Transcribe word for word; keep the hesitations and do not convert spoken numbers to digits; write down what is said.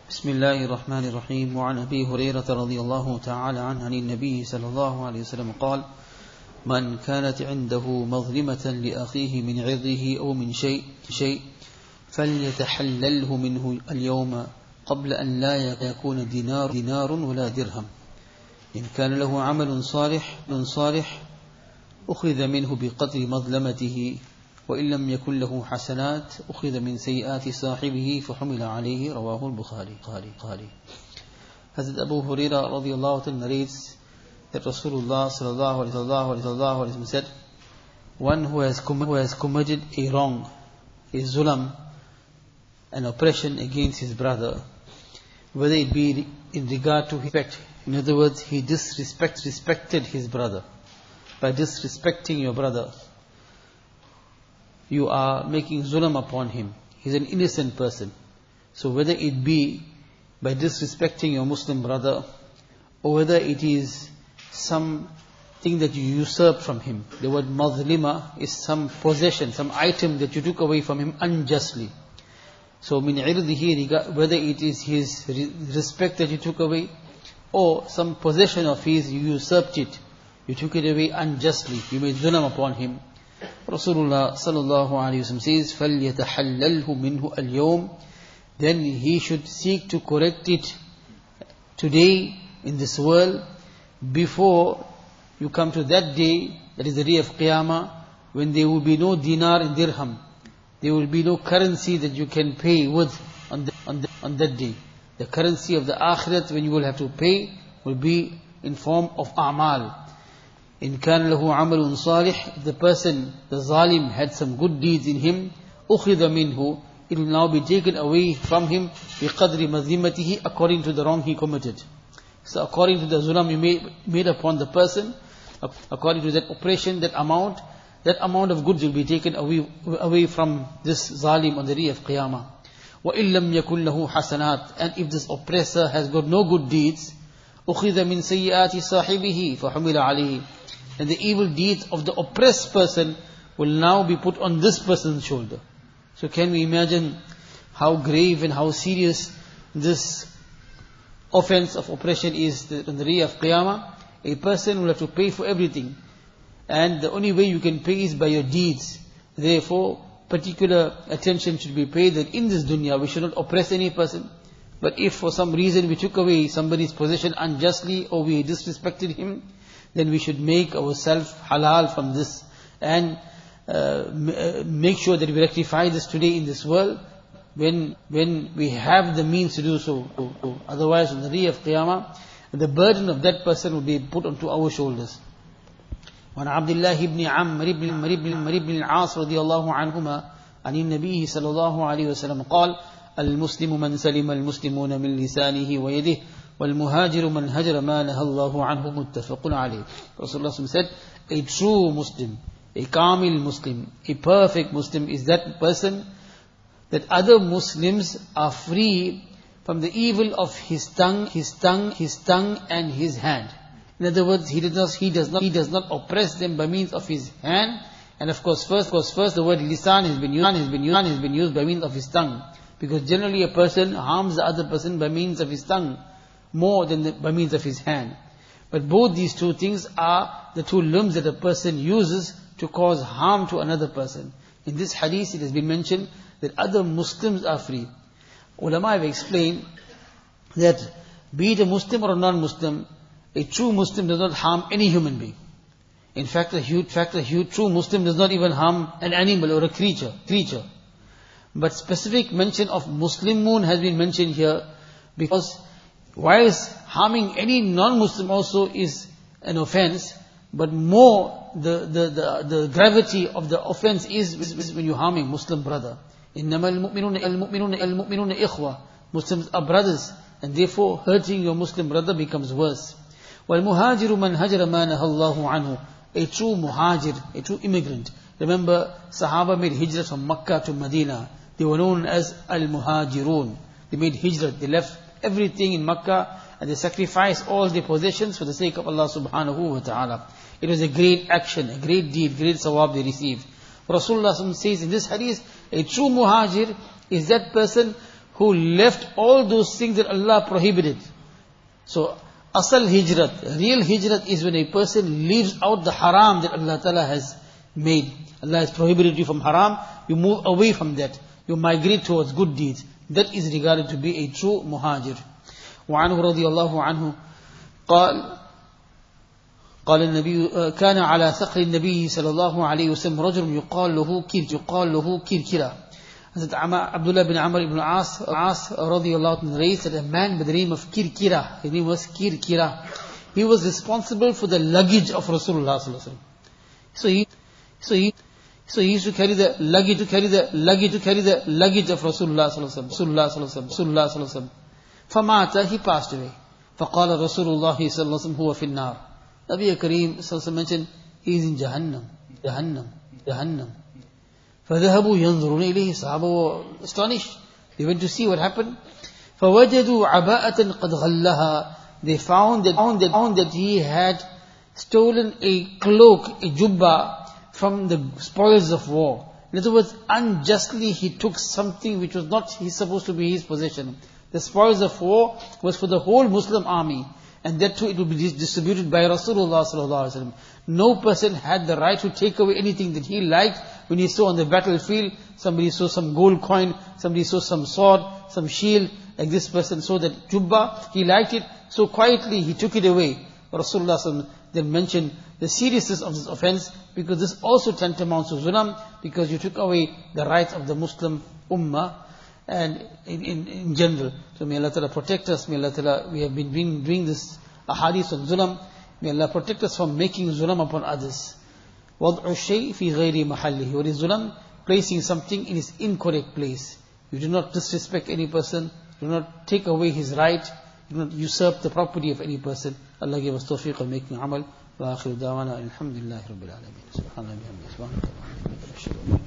بسم الله الرحمن الرحيم. وعن أبي هريرة رضي الله تعالى عنه عن النبي صلى الله عليه وسلم قال: من كانت عنده مظلمة لأخيه من عرضه أو من شيء شيء فليتحلله منه اليوم قبل أن لا يكون دينار دينار ولا درهم. إن كان له عمل صالح صالح أخذ منه بقدر مظلمته، وإن لم يكن له حسنات أخذ من سيئات صاحبه فحمل عليه. رواه البخاري. Hazrat Abu Hurairah radiallahu ta'ala narrates that Rasulullah sallallahu alaihi wasallam said, one who has, com- who has committed a wrong, a zulam, an oppression against his brother, whether it be in regard to respect, in other words, he disrespect, respected his brother. By disrespecting your brother, you are making zulam upon him. He's an innocent person. So whether it be by disrespecting your Muslim brother, or whether it is something that you usurp from him. The word mazlima is some possession, some item that you took away from him unjustly. So min irdihi, whether it is his respect that you took away, or some possession of his, you usurped it, you took it away unjustly, you made zulam upon him. Rasulullah sallallahu alayhi wa sallam says, فَلْيَتَحَلَّلْهُ مِنْهُ الْيَوْمِ, then he should seek to correct it today in this world, before you come to that day, that is the day of Qiyamah, when there will be no dinar and dirham. There will be no currency that you can pay with on, the, on, the, on that day. The currency of the Akhirat, when you will have to pay, will be in form of a'mal. In كان له عمل صالح, if the person, the zalim, had some good deeds in him, أخذ منه, it will now be taken away from him بقدر مذمته, according to the wrong he committed. So according to the zulam you made, made upon the person, according to that oppression, that amount, that amount of goods will be taken away, away from this zalim on the day of Qiyamah. وَإِن لَمْ يَكُنْ لَهُ حَسَنَاتٍ, and if this oppressor has got no good deeds, أُخِذَ مِنْ سَيِّئَاتِ صَاحِبِهِ فَحُمِلَ عَلَيْهِ, and the evil deeds of the oppressed person will now be put on this person's shoulder. So can we imagine how grave and how serious this offense of oppression is on the day of Qiyamah? A person will have to pay for everything, and the only way you can pay is by your deeds. Therefore, particular attention should be paid that in this dunya we should not oppress any person. But if for some reason we took away somebody's possession unjustly, or we disrespected him, then we should make ourselves halal from this, and uh, make sure that we rectify this today in this world, when when we have the means to do so. Otherwise, on the day of Qiyamah, the burden of that person will be put onto our shoulders. وعن عبد الله بن عمرو بن العاص رضي الله عنهما عن النبي صلى الله عليه وسلم قال: المسلم من سلم المسلمون من لسانه ويده والمهاجر من هجر ما نهى الله عنه. متفق عليه. Rasulullah said, a true Muslim, a kamil Muslim, a perfect Muslim is that person that other Muslims are free from the evil of his tongue, his tongue, his tongue and his hand. In other words, he does not, he does not, he does not oppress them by means of his hand. And of course, first, of course, first the word lisan has been used, has been used, has been used by means of his tongue, because generally a person harms the other person by means of his tongue more than the, by means of his hand. But both these two things are the two limbs that a person uses to cause harm to another person. In this hadith it has been mentioned that other Muslims are free. Ulama have explained that be it a Muslim or a non-Muslim, a true Muslim does not harm any human being. In fact, a huge fact, a huge true Muslim does not even harm an animal or a creature. creature. But specific mention of Muslimun has been mentioned here, because whilst harming any non-Muslim also is an offense, but more the, the, the, the gravity of the offense is, is when you're harming Muslim brother. إِنَّمَا الْمُؤْمِنُونَ الْمُؤْمِنُونَ الْمُؤْمِنُونَ إِخْوَةً, Muslims are brothers, and therefore hurting your Muslim brother becomes worse. وَالْمُهَاجِرُ مَنْ هَجَرَ مَا نَهَى اللَّهُ عَنْهُ, a true muhajir, a true immigrant. Remember, Sahaba made hijrah from Makkah to Medina. They were known as Al-Muhajirun. They made hijrah, they left everything in Makkah, and they sacrificed all their possessions for the sake of Allah subhanahu wa ta'ala. It was a great action, a great deed, great sawab they received. Rasulullah says in this hadith, a true muhajir is that person who left all those things that Allah prohibited. So, asal hijrat, real hijrat is when a person leaves out the haram that Allah Ta'ala has made. Allah has prohibited you from haram, you move away from that. You migrate towards good deeds. That is regarded to be a true muhajir. وعنه رضي الله عنه قال قال النبي كان على ثقل النبي صلى الله عليه وسلم رجل يقال له كير يقال له كيركرا. Hazrat Abdullah bin Amr ibn As As radiallahu anhu narrates that a man by the name of Kirkira, his name was Kirkira, he was responsible for the luggage of Rasulullah sallallahu alaihi wasallam. So he, so he, so he used to carry the luggage, to carry the luggage, to carry the luggage of Rasulullah sallallahu alaihi wasallam. Rasulullah sallallahu alaihi wasallam. Rasulullah sallallahu alaihi wasallam. فمات, he passed away. فقال رسول الله صلى الله عليه وسلم هو في النار. Nabi Kareem sallallahu alaihi wasallam mentioned, he is in Jahannam, Jahannam, Jahannam. فذهبوا ينظرون إليه. Sahaba were astonished. They went to see what happened. فوجدوا عباءة قد غلها. They found that, found that, found that he had stolen a cloak, a jubba, from the spoils of war. In other words, unjustly he took something which was not his, supposed to be his possession. The spoils of war was for the whole Muslim army, and that too it would be distributed by Rasulullah sallallahu alaihi wasallam. No person had the right to take away anything that he liked. When he saw on the battlefield, somebody saw some gold coin, somebody saw some sword, some shield, like this person saw that jubba, he liked it, so quietly he took it away. Rasulullah sallallahu alaihi wasallam then mentioned the seriousness of this offense, because this also tantamounts to zulm, because you took away the rights of the Muslim ummah, and in, in, in general. So may Allah Ta'ala protect us, may Allah Ta'ala, we have been doing, doing this ahadith on zulm, may Allah protect us from making zulm upon others. وَضْعُ الشَّيْءِ فِي غَيْرِ مَحَلِّهِ. What is zulm? Placing something in its incorrect place. You do not disrespect any person, do not take away his right, do not usurp the property of any person. Allah give us tawfiq of making amal. وآخر دعوانا الحمد لله رب العالمين. سبحان الله وبحمده.